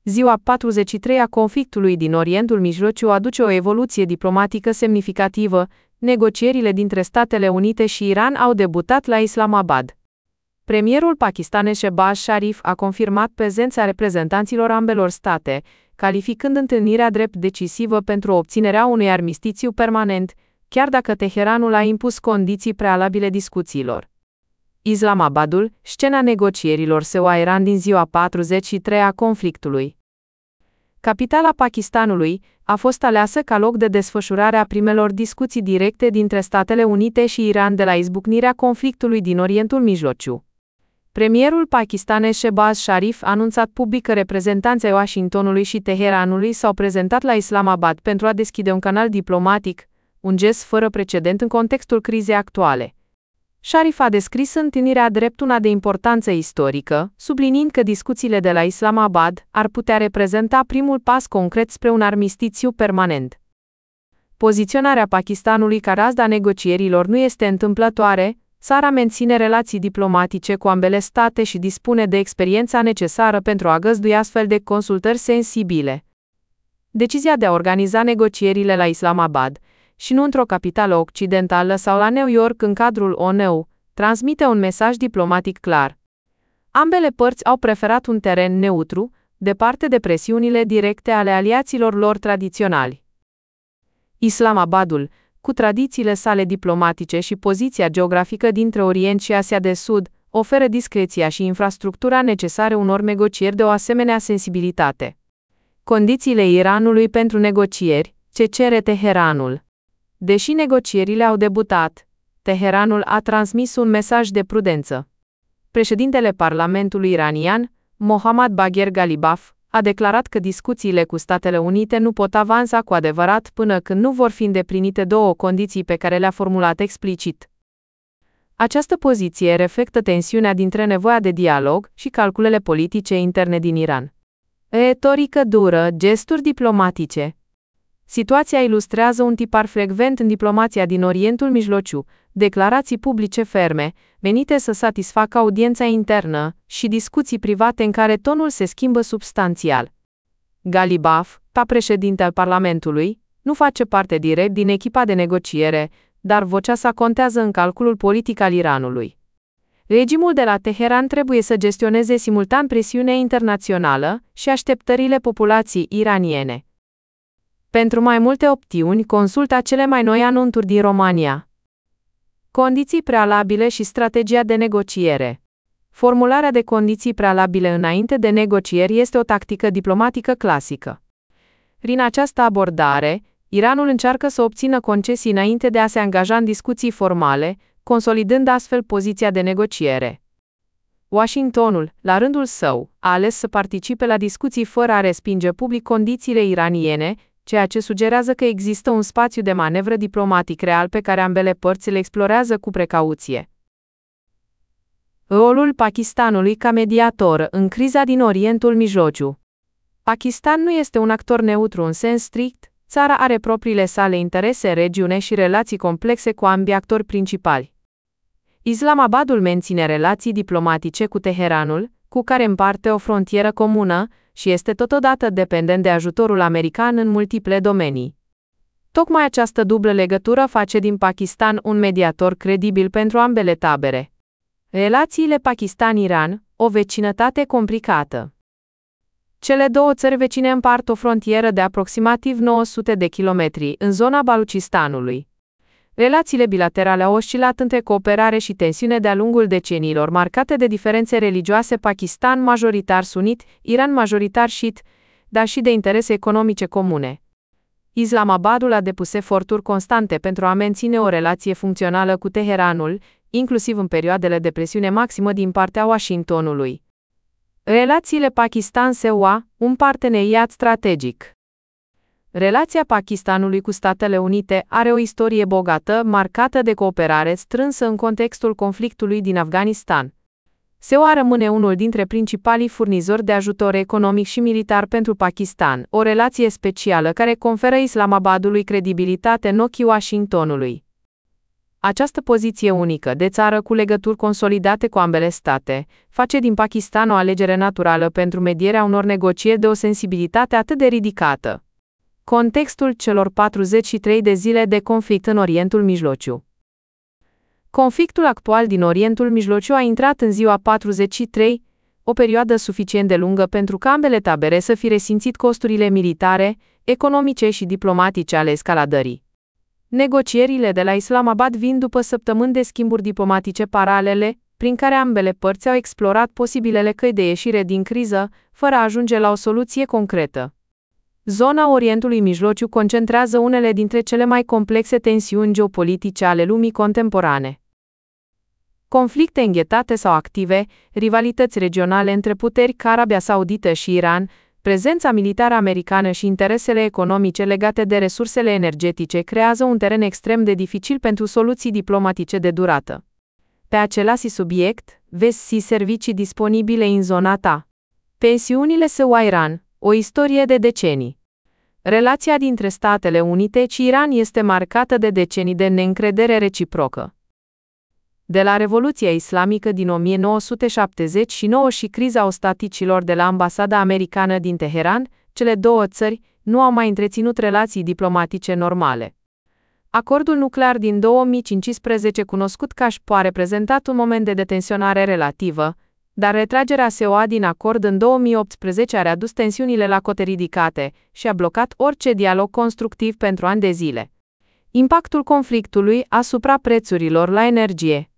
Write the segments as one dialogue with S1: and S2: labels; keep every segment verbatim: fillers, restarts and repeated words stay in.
S1: Ziua patruzeci și trei a conflictului din Orientul Mijlociu aduce o evoluție diplomatică semnificativă. Negocierile dintre Statele Unite și Iran au debutat la Islamabad. Premierul pakistanez Shehbaz Sharif a confirmat prezența reprezentanților ambelor state, calificând întâlnirea drept decisivă pentru obținerea unui armistițiu permanent, chiar dacă Teheranul a impus condiții prealabile discuțiilor. Islamabadul, scena negocierilor S U A-Iran din ziua patruzeci și trei a conflictului. Capitala Pakistanului a fost aleasă ca loc de desfășurare a primelor discuții directe dintre Statele Unite și Iran de la izbucnirea conflictului din Orientul Mijlociu. Premierul pakistanez Shehbaz Sharif a anunțat public că reprezentanții Washingtonului și Teheranului s-au prezentat la Islamabad pentru a deschide un canal diplomatic, un gest fără precedent în contextul crizei actuale. Sharif a descris întâlnirea drept una de importanță istorică, subliniind că discuțiile de la Islamabad ar putea reprezenta primul pas concret spre un armistițiu permanent. Poziționarea Pakistanului ca gazda negocierilor nu este întâmplătoare. Țara menține relații diplomatice cu ambele state și dispune de experiența necesară pentru a găzdui astfel de consultări sensibile. Decizia de a organiza negocierile la Islamabad, și nu într-o capitală occidentală sau la New York în cadrul O N U, transmite un mesaj diplomatic clar. Ambele părți au preferat un teren neutru, departe de presiunile directe ale aliaților lor tradiționali. Islamabadul, cu tradițiile sale diplomatice și poziția geografică dintre Orient și Asia de Sud, oferă discreția și infrastructura necesare unor negocieri de o asemenea sensibilitate. Condițiile Iranului pentru negocieri, ce cere Teheranul. Deși negocierile au debutat, Teheranul a transmis un mesaj de prudență. Președintele Parlamentului iranian, Mohammad Bagher Ghalibaf, a declarat că discuțiile cu Statele Unite nu pot avansa cu adevărat până când nu vor fi îndeplinite două condiții pe care le-a formulat explicit. Această poziție reflectă tensiunea dintre nevoia de dialog și calculele politice interne din Iran. Retorică dură, gesturi diplomatice. Situația ilustrează un tipar frecvent în diplomația din Orientul Mijlociu, declarații publice ferme, menite să satisfacă audiența internă, și discuții private în care tonul se schimbă substanțial. Ghalibaf, ca președinte al Parlamentului, nu face parte direct din echipa de negociere, dar vocea sa contează în calculul politic al Iranului. Regimul de la Teheran trebuie să gestioneze simultan presiunea internațională și așteptările populației iraniene. Pentru mai multe opțiuni, consulta cele mai noi anunțuri din România. Condiții prealabile și strategia de negociere. Formularea de condiții prealabile înainte de negocieri este o tactică diplomatică clasică. Prin această abordare, Iranul încearcă să obțină concesii înainte de a se angaja în discuții formale, consolidând astfel poziția de negociere. Washingtonul, la rândul său, a ales să participe la discuții fără a respinge public condițiile iraniene, ceea ce sugerează că există un spațiu de manevră diplomatic real pe care ambele părți îl explorează cu precauție. Rolul Pakistanului ca mediator în criza din Orientul Mijlociu. Pakistan nu este un actor neutru în sens strict, țara are propriile sale interese în regiune și relații complexe cu ambii actori principali. Islamabadul menține relații diplomatice cu Teheranul, cu care împarte o frontieră comună, și este totodată dependent de ajutorul american în multiple domenii. Tocmai această dublă legătură face din Pakistan un mediator credibil pentru ambele tabere. Relațiile Pakistan-Iran, o vecinătate complicată. Cele două țări vecine împart o frontieră de aproximativ nouă sute de kilometri în zona Baluchistanului. Relațiile bilaterale au oscilat între cooperare și tensiune de-a lungul deceniilor, marcate de diferențe religioase, Pakistan majoritar sunit, Iran majoritar șiit, dar și de interese economice comune. Islamabadul a depus eforturi constante pentru a menține o relație funcțională cu Teheranul, inclusiv în perioadele de presiune maximă din partea Washingtonului. Relațiile Pakistan-S U A, un parteneriat strategic. Relația Pakistanului cu Statele Unite are o istorie bogată, marcată de cooperare strânsă în contextul conflictului din Afganistan. S U A rămâne unul dintre principalii furnizori de ajutor economic și militar pentru Pakistan, o relație specială care conferă Islamabadului credibilitate în ochii Washingtonului. Această poziție unică, de țară cu legături consolidate cu ambele state, face din Pakistan o alegere naturală pentru medierea unor negocieri de o sensibilitate atât de ridicată. Contextul celor patruzeci și trei de zile de conflict în Orientul Mijlociu. Conflictul actual din Orientul Mijlociu a intrat în ziua patruzeci și trei, o perioadă suficient de lungă pentru ca ambele tabere să fi resimțit costurile militare, economice și diplomatice ale escaladării. Negocierile de la Islamabad vin după săptămâni de schimburi diplomatice paralele, prin care ambele părți au explorat posibilele căi de ieșire din criză, fără a ajunge la o soluție concretă. Zona Orientului Mijlociu concentrează unele dintre cele mai complexe tensiuni geopolitice ale lumii contemporane. Conflicte înghețate sau active, rivalități regionale între puteri ca Arabia Saudită și Iran, prezența militară americană și interesele economice legate de resursele energetice creează un teren extrem de dificil pentru soluții diplomatice de durată. Pe același subiect, vezi servicii disponibile în zona ta. Pensiunile S U A-Iran, o istorie de decenii. Relația dintre Statele Unite și Iran este marcată de decenii de neîncredere reciprocă. De la Revoluția Islamică din o mie nouă sute șaptezeci și nouă și criza ostaticilor de la ambasada americană din Teheran, cele două țări nu au mai întreținut relații diplomatice normale. Acordul nuclear din două mii cincisprezece, cunoscut ca S P O, a reprezentat un moment de detensionare relativă, dar retragerea S U A din acord în două mii optsprezece a readus tensiunile la cote ridicate și a blocat orice dialog constructiv pentru ani de zile. Impactul conflictului asupra prețurilor la energie.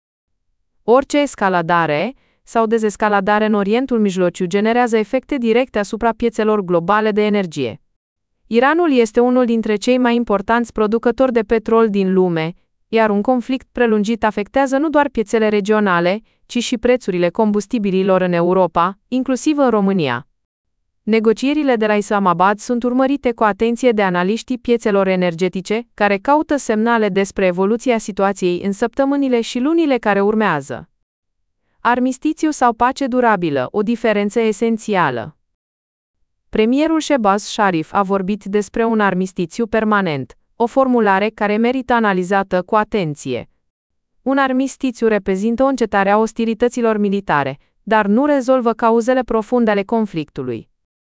S1: Orice escaladare sau dezescaladare în Orientul Mijlociu generează efecte directe asupra piețelor globale de energie. Iranul este unul dintre cei mai importanți producători de petrol din lume, iar un conflict prelungit afectează nu doar piețele regionale, ci și prețurile combustibililor în Europa, inclusiv în România. Negocierile de la Islamabad sunt urmărite cu atenție de analiștii piețelor energetice, care caută semnale despre evoluția situației în săptămânile și lunile care urmează. Armistițiu sau pace durabilă, o diferență esențială. Premierul Shehbaz Sharif a vorbit despre un armistițiu permanent, o formulare care merită analizată cu atenție. Un armistițiu reprezintă o încetare a ostilităților militare, dar nu rezolvă cauzele profunde ale conflictului.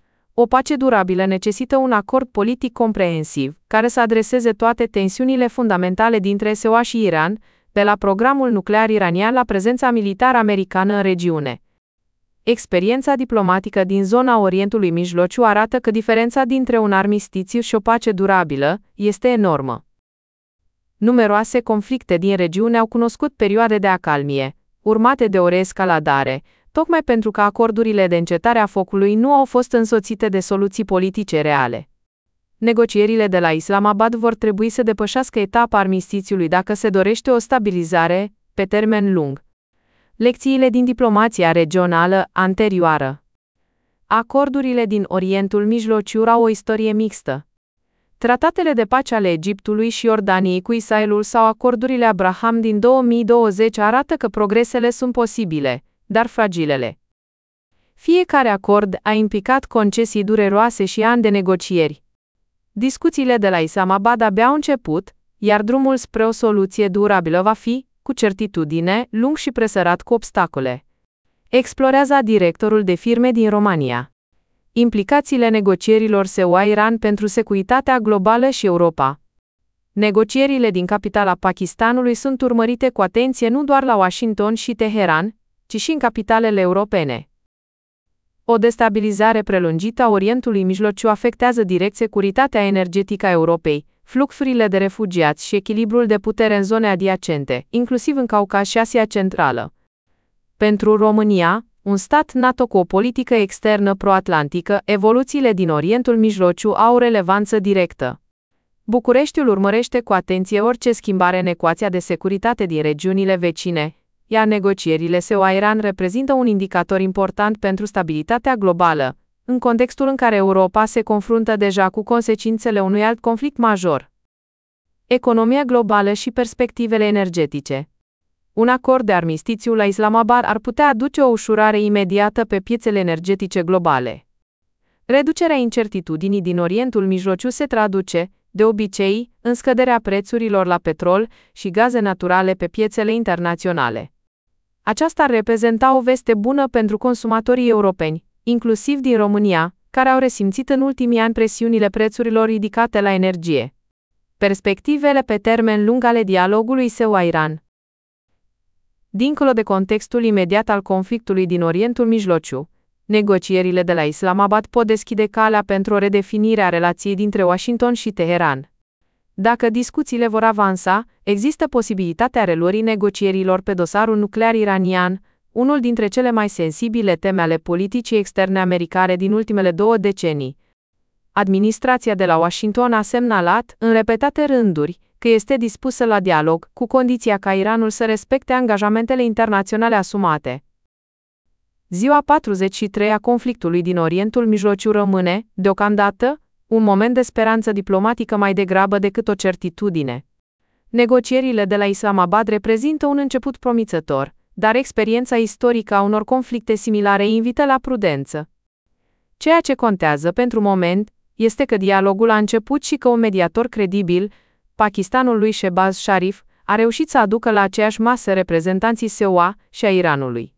S1: O pace durabilă necesită un acord politic comprehensiv, care să adreseze toate tensiunile fundamentale dintre S U A și Iran, de la programul nuclear iranian la prezența militară americană în regiune. Experiența diplomatică din zona Orientului Mijlociu arată că diferența dintre un armistițiu și o pace durabilă este enormă. Numeroase conflicte din regiune au cunoscut perioade de acalmie, urmate de o reescaladare, tocmai pentru că acordurile de încetare a focului nu au fost însoțite de soluții politice reale. Negocierile de la Islamabad vor trebui să depășească etapa armistițiului dacă se dorește o stabilizare pe termen lung. Lecțiile din diplomația regională anterioară. Acordurile din Orientul Mijlociu au o istorie mixtă. Tratatele de pace ale Egiptului și Iordaniei cu Israelul sau acordurile Abraham din două mii douăzeci arată că progresele sunt posibile, dar fragilele. Fiecare acord a implicat concesii dureroase și ani de negocieri. Discuțiile de la Islamabad abia au început, iar drumul spre o soluție durabilă va fi, cu certitudine, lung și presărat cu obstacole. Explorează directorul de firme din România. Implicațiile negocierilor S U A-Iran pentru securitatea globală și Europa. Negocierile din capitala Pakistanului sunt urmărite cu atenție nu doar la Washington și Teheran, ci și în capitalele europene. O destabilizare prelungită a Orientului Mijlociu afectează direct securitatea energetică a Europei, fluxurile de refugiați și echilibrul de putere în zone adiacente, inclusiv în Caucaz și Asia Centrală. Pentru România, un stat NATO cu o politică externă pro-atlantică, evoluțiile din Orientul Mijlociu au relevanță directă. Bucureștiul urmărește cu atenție orice schimbare în ecuația de securitate din regiunile vecine, iar negocierile S U A-Iran reprezintă un indicator important pentru stabilitatea globală, în contextul în care Europa se confruntă deja cu consecințele unui alt conflict major. Economia globală și perspectivele energetice. Un acord de armistițiu la Islamabad ar putea aduce o ușurare imediată pe piețele energetice globale. Reducerea incertitudinii din Orientul Mijlociu se traduce, de obicei, în scăderea prețurilor la petrol și gaze naturale pe piețele internaționale. Aceasta ar reprezenta o veste bună pentru consumatorii europeni, inclusiv din România, care au resimțit în ultimii ani presiunile prețurilor ridicate la energie. Perspectivele pe termen lung ale dialogului S U A-Iran. Dincolo de contextul imediat al conflictului din Orientul Mijlociu, negocierile de la Islamabad pot deschide calea pentru o redefinire a relației dintre Washington și Teheran. Dacă discuțiile vor avansa, există posibilitatea reluării negocierilor pe dosarul nuclear iranian, unul dintre cele mai sensibile teme ale politicii externe americane din ultimele două decenii. Administrația de la Washington a semnalat, în repetate rânduri, că este dispusă la dialog, cu condiția ca Iranul să respecte angajamentele internaționale asumate. Ziua patruzeci și trei a conflictului din Orientul Mijlociu rămâne, deocamdată, un moment de speranță diplomatică mai degrabă decât o certitudine. Negocierile de la Islamabad reprezintă un început promițător, dar experiența istorică a unor conflicte similare invită la prudență. Ceea ce contează pentru moment este că dialogul a început și că un mediator credibil, Pakistanul lui Shehbaz Sharif, a reușit să aducă la aceeași masă reprezentanții S U A și a Iranului.